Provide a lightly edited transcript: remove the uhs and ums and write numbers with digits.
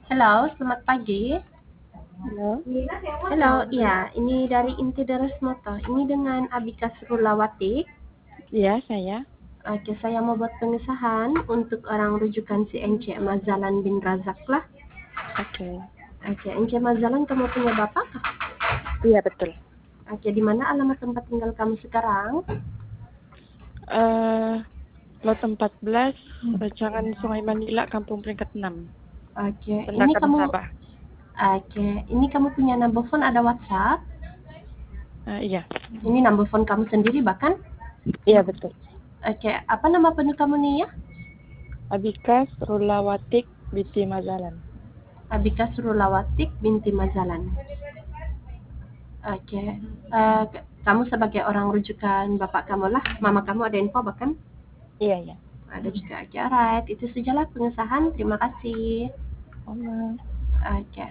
Halo, selamat pagi. Halo, Halo, iya, ini dari Inti Daras Moto. Ini dengan Abika Surulawati. iya saya. Oke, saya mau buat pengesahan untuk orang rujukan si Ence Mazalan bin Razak lah. Oke, Oke, Ence Mazalan kamu punya bapak kah? iya betul. Oke, di mana alamat tempat tinggal kamu sekarang? Eh, Lot 14, Jangan Sungai Mandila, Kampung Peringkat 6, Oke, ini Tentakaman kamu Sabah. punya number phone ada WhatsApp. Iya, Ini number phone kamu sendiri bahkan. iya betul. Oke, apa nama penuh kamu nih ya? Abika Rulawatik binti Mazalan. Abika Surulawatik binti Mazalan. Oke, kamu sebagai orang rujukan bapak kamu lah, mama kamu ada info bahkan Iya, iya. ada juga. Oke, alright, itu sajalah pengesahan. Terima kasih. Sama. Oke.